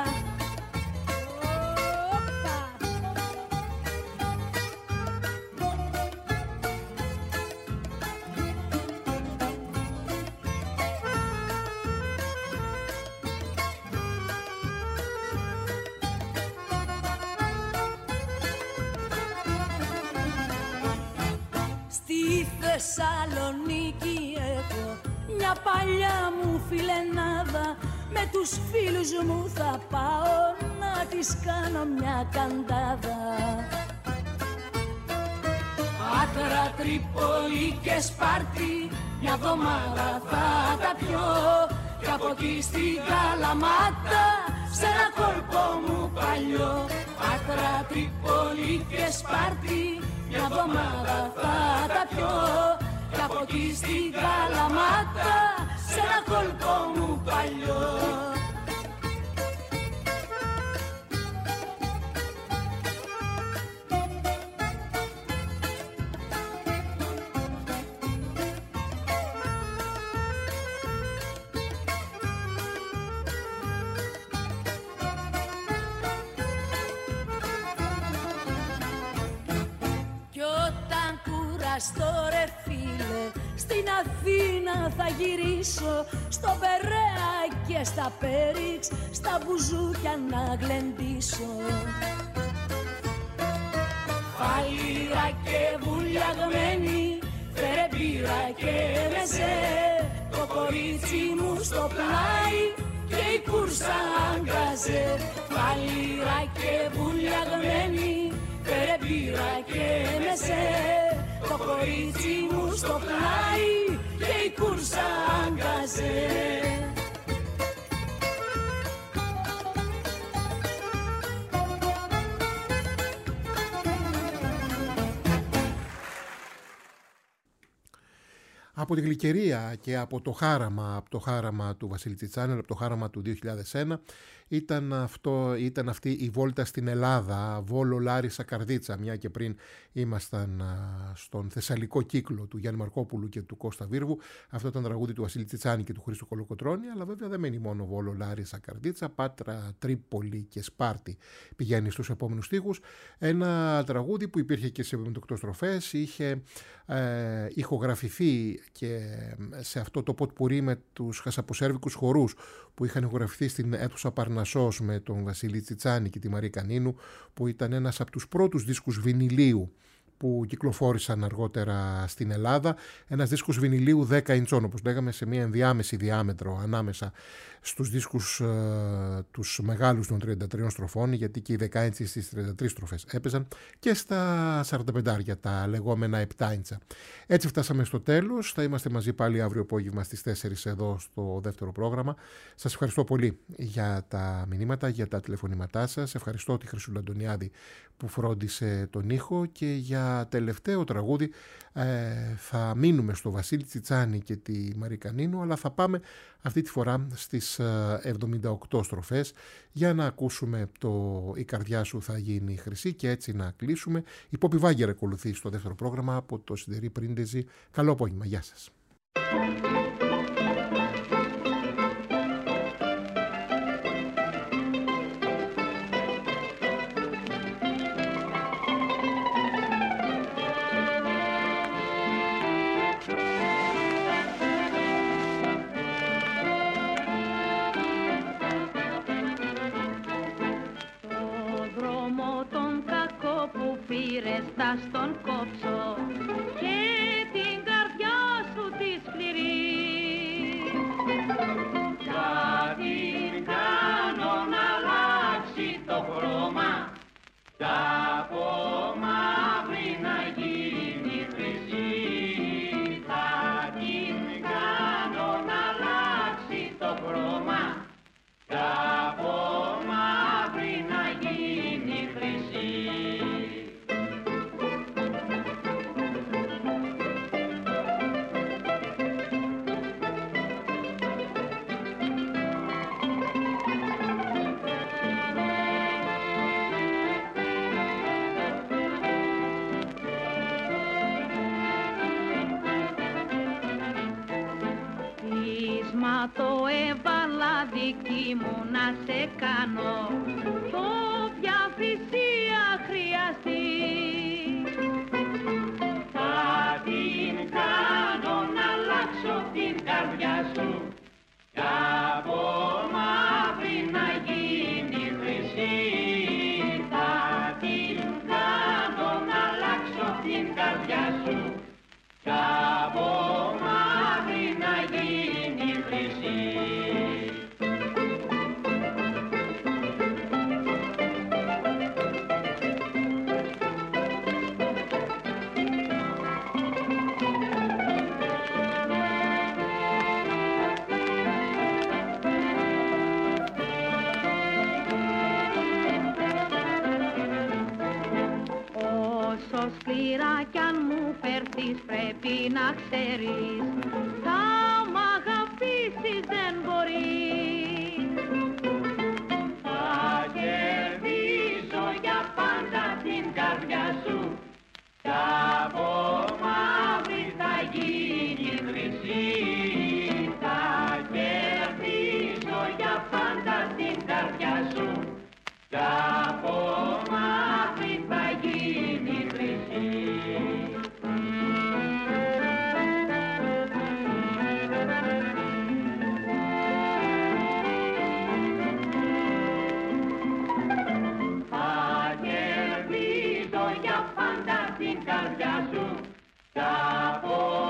Θεσσαλονίκη έχω μια παλιά μου φιλενάδα, με τους φίλους μου θα πάω να της κάνω μια καντάδα. Πάτρα, Τρίπολη και Σπάρτη μια εβδομάδα θα τα πιω, κι από εκεί στην Καλαμάτα σε ένα κόλπο μου παλιό. Πάτρα, Τρίπολη και Σπάρτη μια εβδομάδα θα τα πιω, κι από εκεί στην Καλαμάτα σε ένα κόλπο μου παλιό. Στο ρε φίλε, στην Αθήνα θα γυρίσω, στο Περαία και στα Πέριξ, στα μπουζούκια να γλεντήσω. Φαλήρα και βουλιαγμένη, φέρε μπύρα και μεζέ, το κορίτσι μου στο πλάι και η κούρσα αγκαζέ. Φαλήρα και βουλιαγμένη, φέρε μπύρα και μεζέ, το κορίτσι μου στο πλάι και η κούρσα αγκαζέ. Από την Γλυκερία και από το χάραμα του Βασίλη Τσιτσάνη, από το χάραμα του 2001, ήταν αυτή η βόλτα στην Ελλάδα, Βόλο, Λάρισα, Καρδίτσα, μια και πριν ήμασταν στον θεσσαλικό κύκλο του Γιάννη Μαρκόπουλου και του Κώστα Βίρβου. Αυτό ήταν τραγούδι του Βασίλη Τσιτσάνη και του Χρήστου Κολοκοτρώνη, αλλά βέβαια δεν μένει μόνο Βόλο, Λάρισα, Καρδίτσα, Πάτρα, Τρίπολη και Σπάρτη πηγαίνει στους επόμενους στίχους. Ένα τραγούδι που υπήρχε και σε 78 στροφές, είχε ηχογραφηθεί και σε αυτό το ποτπουρί με τους χασαποσέρβικους χορούς που είχαν ηχογραφηθεί στην αίθουσα Παρνασσός με τον Βασίλη Τσιτσάνη και τη Μαρή Κανίνου, που ήταν ένας από τους πρώτους δίσκους βινιλίου που κυκλοφόρησαν αργότερα στην Ελλάδα. Ένας δίσκος βινιλίου 10 ιντσών, όπως λέγαμε, σε μια ενδιάμεση διάμετρο ανάμεσα στους δίσκους τους μεγάλους των 33 στροφών, γιατί και οι 10 ίντσες στις 33 στροφές έπαιζαν, και στα 45, τα λεγόμενα 7 ίντσα. Έτσι φτάσαμε στο τέλος. Θα είμαστε μαζί πάλι αύριο απόγευμα στις 4 εδώ στο δεύτερο πρόγραμμα. Σας ευχαριστώ πολύ για τα μηνύματα, για τα τηλεφωνήματά σας. Ευχαριστώ τη Χρυσούλα Αντωνιάδη που φρόντισε τον ήχο, και για τελευταίο τραγούδι θα μείνουμε στο Βασίλη Τσιτσάνη και τη Μαρή Κανίνου, αλλά θα πάμε αυτή τη φορά στις 78 στροφές για να ακούσουμε το «Η καρδιά σου θα γίνει χρυσή», και έτσι να κλείσουμε. Η Πόπη Βάγκερ ακολουθεί στο δεύτερο πρόγραμμα από το Σιδερή Πρίντεζη. Καλό απόγευμα, γεια σας. Θα στον κόψω και την καρδιά σου τη σκληρή, θα την κάνω να αλλάξει το χρώμα, τα από μαύρη να γίνει χρυσή, θα την κι από μαύρη να γίνει χρυσή. Το έβαλα δική μου να σε κάνω, το πια θυσία χρειαστεί. Θα την κάνω να αλλάξω την καρδιά σου κι από μαύρη να γίνει χρυσή. Θα την κάνω να αλλάξω την καρδιά σου κι από μαύρη να γίνει χρυσή. Όσο σκληρά κι αν μου φερθείς πρέπει να ξέρεις, θα μ' αγαπήσεις δεν μπορείς. Θα κερδίσω για πάντα την καρδιά σου κι από μαύρη θα γίνει χρυσή. Θα κερδίσω για πάντα την καρδιά σου κι από μαύρη θα γίνει χρυσή. Θα κερδίσω για πάντα την καρδιά σου κι από